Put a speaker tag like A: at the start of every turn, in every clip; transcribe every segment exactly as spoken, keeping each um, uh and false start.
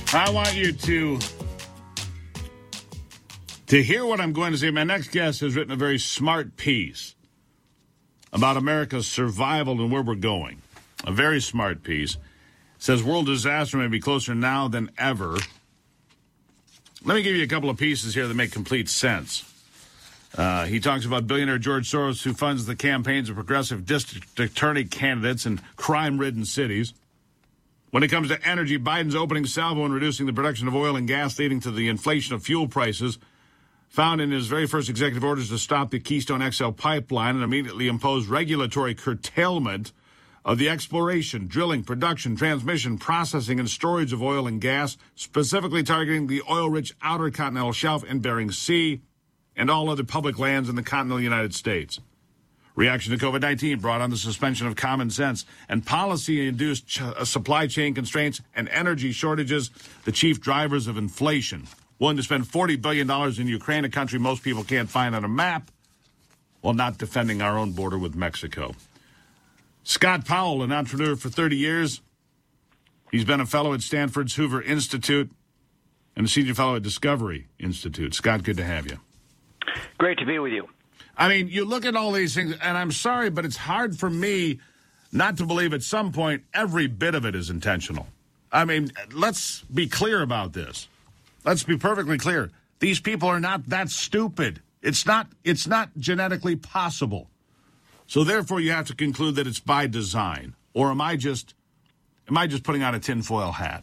A: I want you to to hear what I'm going to say. My next guest has written a very smart piece about America's survival and where we're going. A very smart piece. Says world disaster may be closer now than ever. Let me give you a couple of pieces here that make complete sense. Uh, he talks about billionaire George Soros, who funds the campaigns of progressive district attorney candidates in crime-ridden cities. When it comes to energy, Biden's opening salvo in reducing the production of oil and gas, leading to the inflation of fuel prices, found in his very first executive orders to stop the Keystone X L pipeline and immediately impose regulatory curtailment of the exploration, drilling, production, transmission, processing, and storage of oil and gas, specifically targeting the oil-rich Outer Continental Shelf and Bering Sea and all other public lands in the continental United States. Reaction to COVID nineteen brought on the suspension of common sense and policy-induced ch- uh, supply chain constraints and energy shortages, the chief drivers of inflation. Willing to spend forty billion dollars in Ukraine, a country most people can't find on a map, while not defending our own border with Mexico. Scott Powell, an entrepreneur for thirty years. He's been a fellow at Stanford's Hoover Institute and a senior fellow at Discovery Institute. Scott, good to have you.
B: Great to be with you.
A: I mean, you look at all these things, and I'm sorry, but it's hard for me not to believe at some point every bit of it is intentional. I mean, let's be clear about this. Let's be perfectly clear. These people are not that stupid. It's not, it's not genetically possible. So therefore, you have to conclude that it's by design. Or am I just, am I just putting on a tinfoil hat?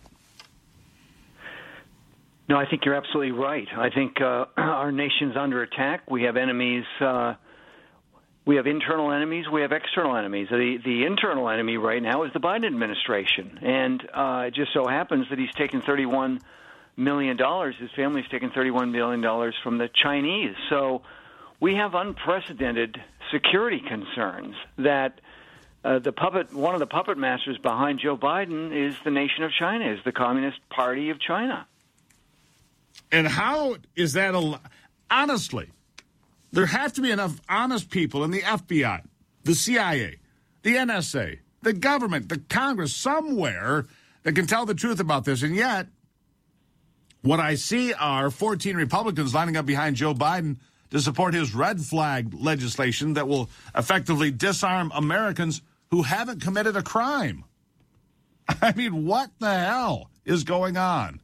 B: No, I think you're absolutely right. I think uh, our nation's under attack. We have enemies. Uh, we have internal enemies. We have external enemies. The the internal enemy right now is the Biden administration, and uh, it just so happens that he's taken thirty-one million dollars. His family's taken thirty-one million dollars from the Chinese. So we have unprecedented security concerns that uh, the puppet, one of the puppet masters behind Joe Biden is the nation of China, is the Communist Party of China.
A: And how is that? Al- Honestly, there have to be enough honest people in the F B I, the C I A, the N S A, the government, the Congress, somewhere that can tell the truth about this. And yet, what I see are fourteen Republicans lining up behind Joe Biden to support his red flag legislation that will effectively disarm Americans who haven't committed a crime. I mean, what the hell is going on?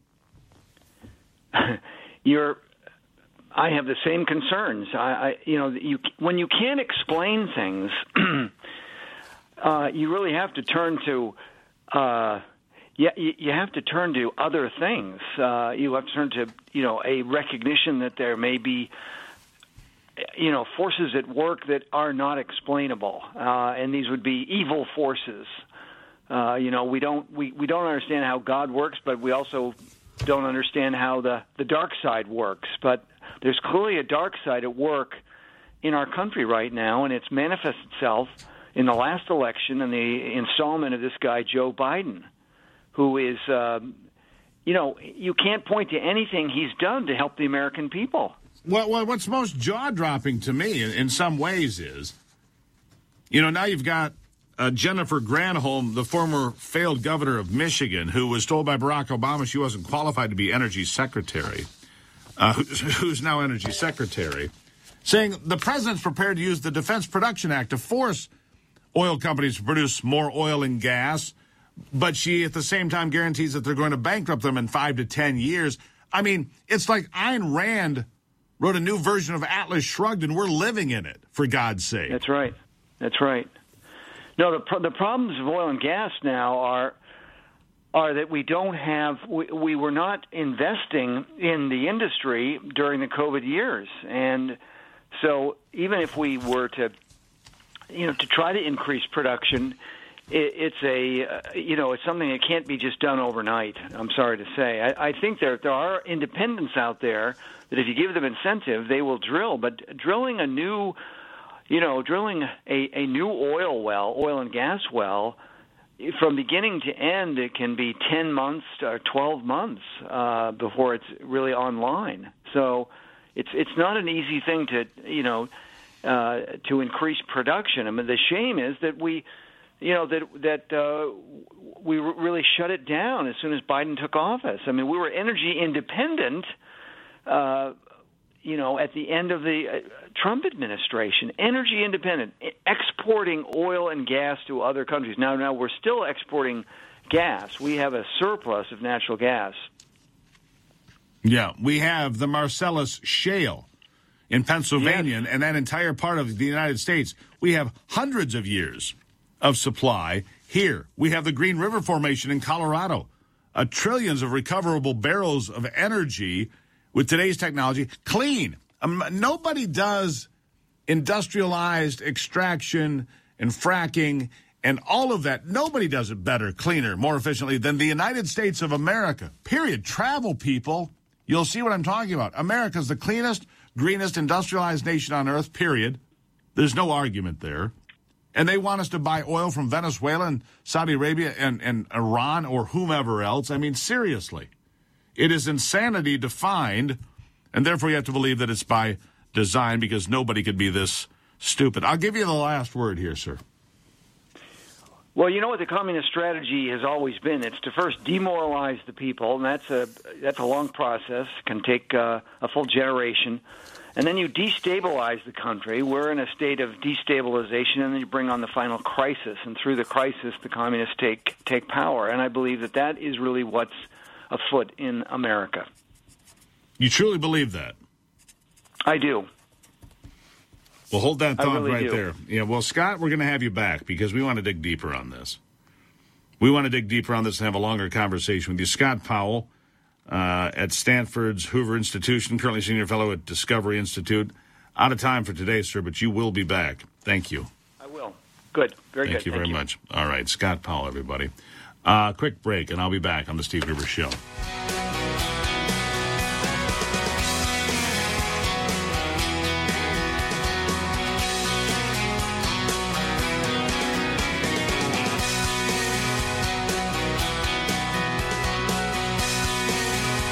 B: You're, I have the same concerns. I, I you know, you when you can't explain things, uh, you really have to turn to, uh, yeah, you, you have to turn to other things. Uh, you have to turn to, you know, a recognition that there may be, you know, forces at work that are not explainable, uh, and these would be evil forces. Uh, you know, we don't we, we don't understand how God works, but we also don't understand how the, the dark side works. But there's clearly a dark side at work in our country right now, and it's manifests itself in the last election and the installment of this guy, Joe Biden, who is, uh, you know, you can't point to anything he's done to help the American people.
A: Well, well what's most jaw-dropping to me in, in some ways is, you know, now you've got Uh, Jennifer Granholm, the former failed governor of Michigan, who was told by Barack Obama she wasn't qualified to be energy secretary, uh, who's, who's now energy secretary, saying the president's prepared to use the Defense Production Act to force oil companies to produce more oil and gas, but she at the same time guarantees that they're going to bankrupt them in five to ten years. I mean, it's like Ayn Rand wrote a new version of Atlas Shrugged, and we're living in it, for God's sake.
B: That's right. That's right. No, the pro- the problems of oil and gas now are are that we don't have we, we were not investing in the industry during the COVID years, and so even if we were to you know to try to increase production, it, it's a uh, you know it's something that can't be just done overnight. I'm sorry to say. I, I think there there are independents out there that if you give them incentive, they will drill, but drilling a new You know, drilling a, a new oil well, oil and gas well, from beginning to end, it can be ten months or twelve months uh, before it's really online. So it's it's not an easy thing to, you know, uh, to increase production. I mean, the shame is that we, you know, that that uh, we really shut it down as soon as Biden took office. I mean, we were energy independent, uh, you know, at the end of the uh, Trump administration. Energy independent, exporting oil and gas to other countries. Now, now we're still exporting gas. We have a surplus of natural gas.
A: Yeah, we have the Marcellus Shale in Pennsylvania,
B: yes.
A: and that entire part of the United States. We have hundreds of years of supply here. We have the Green River Formation in Colorado, uh, trillions of recoverable barrels of energy with today's technology, clean. Um, nobody does industrialized extraction and fracking and all of that. Nobody does it better, cleaner, more efficiently than the United States of America, period. Travel, people. You'll see what I'm talking about. America's the cleanest, greenest, industrialized nation on earth, period. There's no argument there. And they want us to buy oil from Venezuela and Saudi Arabia and, and Iran or whomever else. I mean, seriously. It is insanity defined, and therefore you have to believe that it's by design because nobody could be this stupid. I'll give you the last word here, sir.
B: Well, you know what the communist strategy has always been? It's to first demoralize the people, and that's a that's a long process. It can take uh, a full generation. And then you destabilize the country. We're in a state of destabilization, and then you bring on the final crisis. And through the crisis, the communists take take power. And I believe that that is really what's afoot in America.
A: You truly believe that?
B: I do.
A: Well, hold that thought
B: really
A: right
B: do.
A: there. Yeah, well, Scott, we're going to have you back because we want to dig deeper on this. We want to dig deeper on this and have a longer conversation with you. Scott Powell uh, at Stanford's Hoover Institution, currently senior fellow at Discovery Institute. Out of time for today, sir, but you will be back. Thank you.
B: I will. Good. Very
A: Thank
B: good.
A: You
B: Thank
A: very
B: you.
A: much. All right, Scott Powell, everybody. Uh, quick break, and I'll be back on the Steve Gruber Show.